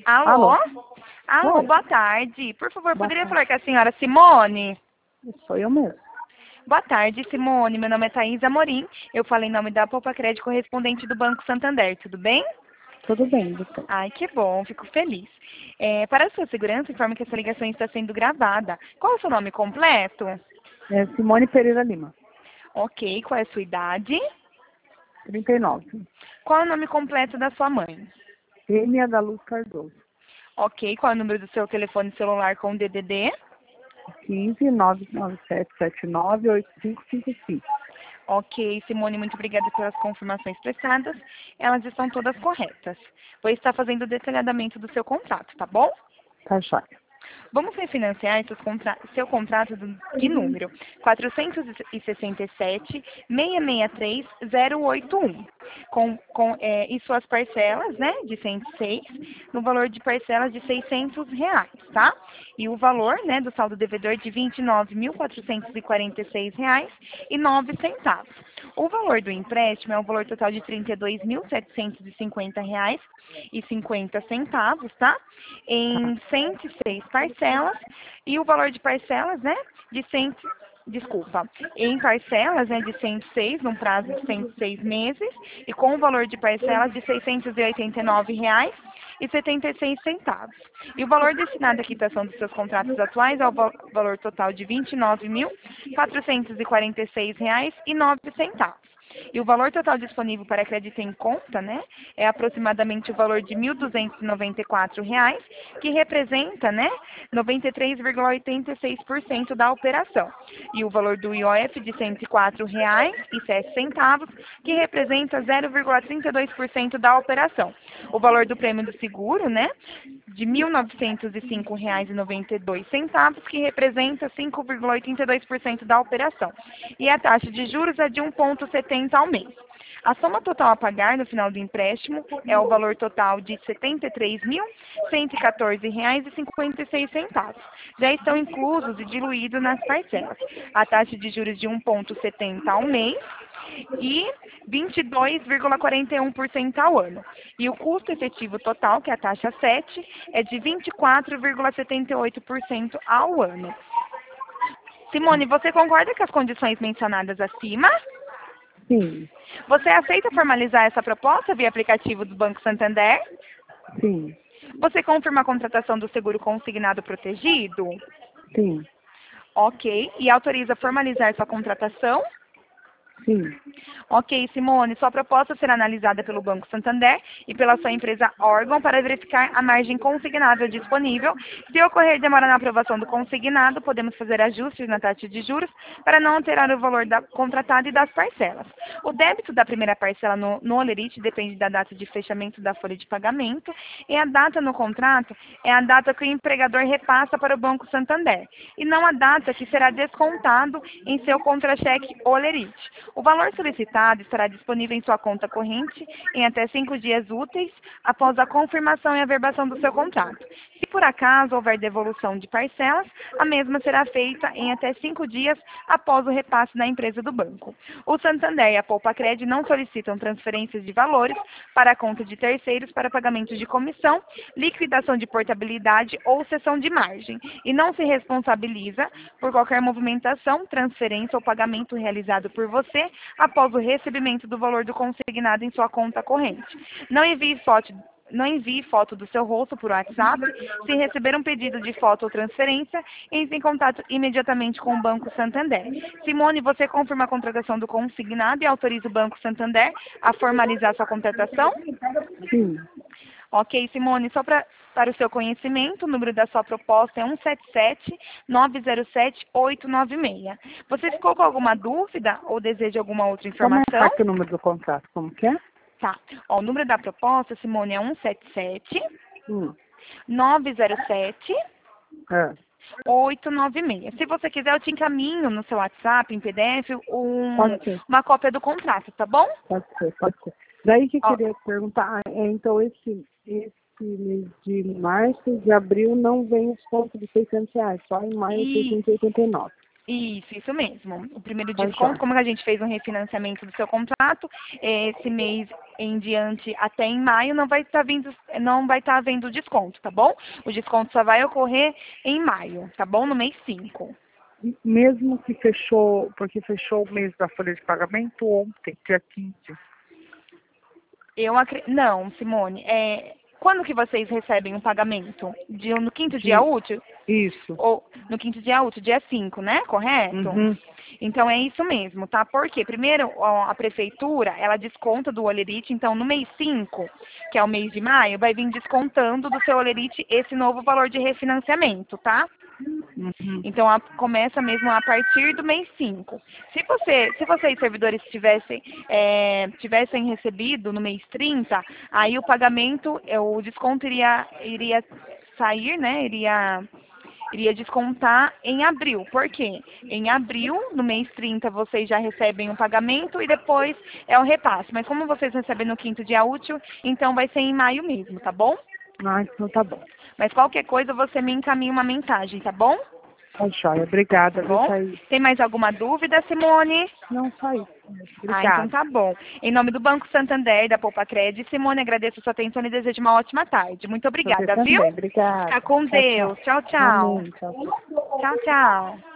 Alô? Alô? Alô, Oi, boa tarde. Por favor, boa poderia tarde. falar com a senhora Simone? Sou eu mesmo. Boa tarde, Simone. Meu nome é Thaís Amorim. Eu falo em nome da Poupa Crédito correspondente do Banco Santander. Tudo bem? Tudo bem, doutor. Ai, que bom. Fico feliz. Para a sua segurança, informo que essa ligação está sendo gravada. Qual é o seu nome completo? É Simone Pereira Lima, Ok. Qual é a sua idade? 39. Qual é o nome completo da sua mãe? Êmia da Luz Cardoso. Ok. Qual é o número do seu telefone celular com DDD? 15 99779 8555. Ok, Simone, muito obrigada pelas confirmações prestadas. Elas estão todas corretas. Vou estar fazendo o detalhamento do seu contrato, tá bom? Tá joia. Vamos refinanciar seu contrato de número 467-663-081, e suas parcelas, né, de 106, no valor de parcelas de R$ 600, tá? E o valor, né, do saldo devedor de R$ 29.446,09. O valor do empréstimo é um valor total de R$ 32.750,50, tá? Em 106 parcelas, e o valor de parcelas, né, de 100, desculpa, em parcelas, né, de 106, num prazo de 106 meses, e com o valor de parcelas de R$ 689,76. E o valor destinado à quitação dos seus contratos atuais é o valor total de R$ 29.446,09. E o valor total disponível para crédito em conta, né, é aproximadamente o valor de R$ 1.294, que representa, né, 93,86% da operação. E o valor do IOF de R$ 104,07, que representa 0,32% da operação. O valor do prêmio do seguro, né, de R$ 1.905,92, que representa 5,82% da operação. E a taxa de juros é de 1,70 ao mês. A soma total a pagar no final do empréstimo é o valor total de R$ 73.114,56. Já estão inclusos e diluídos nas parcelas. A taxa de juros de 1,70 ao mês e 22,41% ao ano. E o custo efetivo total, que é a taxa 7, é de 24,78% ao ano. Simone, você concorda com as condições mencionadas acima? Sim, Você aceita formalizar essa proposta via aplicativo do Banco Santander? sim, Você confirma a contratação do seguro consignado protegido? sim, Ok. E autoriza formalizar sua contratação? sim. Ok, Simone, sua proposta será analisada pelo Banco Santander e pela sua empresa órgão para verificar a margem consignável disponível. Se ocorrer demora na aprovação do consignado, podemos fazer ajustes na taxa de juros para não alterar o valor contratado e das parcelas. O débito da primeira parcela no Olerite depende da data de fechamento da folha de pagamento e a data no contrato é a data que o empregador repassa para o Banco Santander e não a data que será descontado em seu contra-cheque Olerite. O valor solicitado estará disponível em sua conta corrente em até 5 dias úteis após a confirmação e averbação do seu contrato. Se por acaso houver devolução de parcelas, a mesma será feita em até 5 dias após o repasse da empresa do banco. O Santander e a Poupa Crédito não solicitam transferências de valores para a conta de terceiros para pagamento de comissão, liquidação de portabilidade ou cessão de margem e não se responsabiliza por qualquer movimentação, transferência ou pagamento realizado por você após o recebimento do valor do consignado em sua conta corrente. Não envie foto do seu rosto por WhatsApp. Se receber um pedido de foto ou transferência, entre em contato imediatamente com o Banco Santander. Simone, você confirma a contratação do consignado e autoriza o Banco Santander a formalizar sua contratação? Sim. Ok, Simone, para o seu conhecimento, o número da sua proposta é 177-907-896. Você ficou com alguma dúvida ou deseja alguma outra Vou marcar informação? aqui o número do contrato, como que é? Tá. Ó, o número da proposta, Simone, é 177 Hum. 907 É. 896. Se você quiser, eu te encaminho no seu WhatsApp, em PDF, Pode ser, uma cópia do contrato, tá bom? pode ser, pode ser. Daí que eu Ó, queria perguntar, então esse mês de março e de abril não vem os pontos de R$ 600, só em maio é e 689. Isso mesmo. O primeiro Tá desconto, joia. como a gente fez um refinanciamento do seu contrato, esse mês em diante até em maio não vai estar havendo desconto, tá bom? O desconto só vai ocorrer em maio, tá bom? No mês 5. Mesmo que fechou, porque fechou o mês da folha de pagamento ontem, dia 15. Não, Simone, quando que vocês recebem o pagamento? No quinto dia De útil? isso. Ou no quinto dia útil, dia 5, né? Correto? Uhum. Então é isso mesmo, tá? Porque primeiro a prefeitura, ela desconta do Olerite, então no mês 5, que é o mês de maio, vai vir descontando do seu Olerite esse novo valor de refinanciamento, tá? Uhum. Então começa mesmo a partir do mês 5. Se vocês servidores tivessem recebido no mês 30, aí o pagamento, o desconto iria sair, né? Iria descontar em abril. Por quê? Em abril, no mês 30, vocês já recebem o pagamento e depois é o repasse. Mas como vocês recebem no quinto dia útil, então vai ser em maio mesmo, tá bom? Ah, então tá bom. Mas qualquer coisa você me encaminha uma mensagem, tá bom? Tá joia. Obrigada, Tá viu, bom? Thaís? Tem mais alguma dúvida, Simone? Não, só isso. Ah, então Obrigada. tá bom. Em nome do Banco Santander e da Poupa Cred, Simone, agradeço a sua atenção e desejo uma ótima tarde. Muito Você obrigada, viu? também. Fica Obrigada. com Tchau, tchau. Deus. Tchau, tchau. Amém. Tchau. Tchau, tchau.